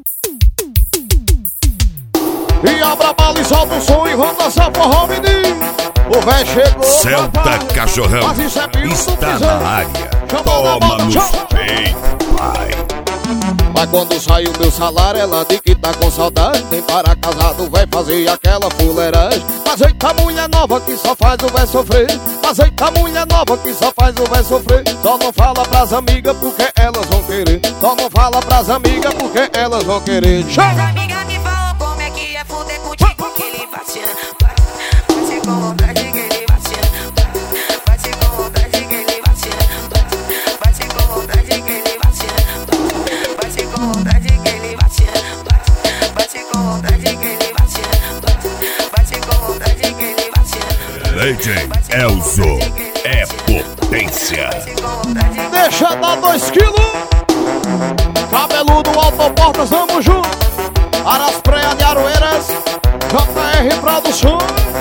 E abra a bala e solta o som e vamos dançar forró, menino. O véi chegou. Celta Cachorrão está na área. Toma no peito, pai. Mas quando sai o meu salário, ela diz que tá com saudade. Nem para casado vai fazer aquela fuleiragem. Mas eita mulher nova que só faz o véi sofrer. Mas eita mulher nova que só faz o véi sofrer. Só não fala pras amigas porque elas vão querer. Só não fala pras amigas porque elas vão querer. As amigas me falam como é que é fuder contigo que ele vacina. Vai ser com vontade que ele vacina. Vai ser com vontade que ele vacina. Vai ser com vontade que ele vacina. Vai ser com vontade que ele vacina. Vai ser com vontade que ele vacina. Vai ser com vontade que ele vacina. Legend Elzo é potência. Deixa dar 2 quilos. Cabeludo, Autoportas, vamos junto. Araspreia de Aroeiras, JR Produção.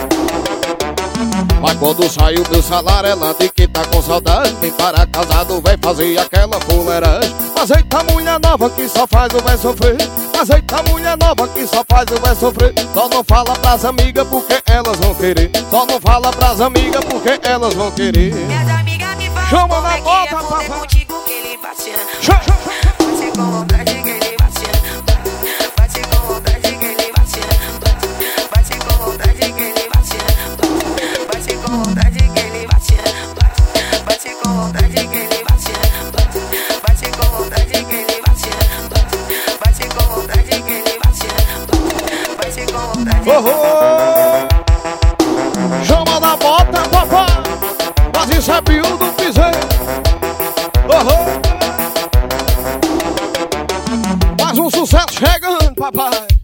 Mas quando sai o meu salário, ela diz que tá com saudade. Nem para casado vai fazer aquela fuleiragem. Mas eita mulher nova que só faz o véi sofrer. Mas eita mulher nova que só faz o véi sofrer. Só não fala pras amigas porque elas vão querer. Só não fala pras amigas porque elas vão querer. Minhas amigas me falam Chama como na é que bota, é fuder papai. contigo que ele vacina. Vai ser com vontade que ele vacina. Vai ser com vontade que ele vacina. Vai ser com vontade que ele vacina. Vai ser com vontade que ele vacina. Vai ser com vontade que ele vacina. Vai ser com vontade que ele vacina. Vai ser com vontade que ele vacina. Vai ser com vontade. Chama na bota, papai. Mas isso é pio do piseiro. Mais um sucesso chegando, papai.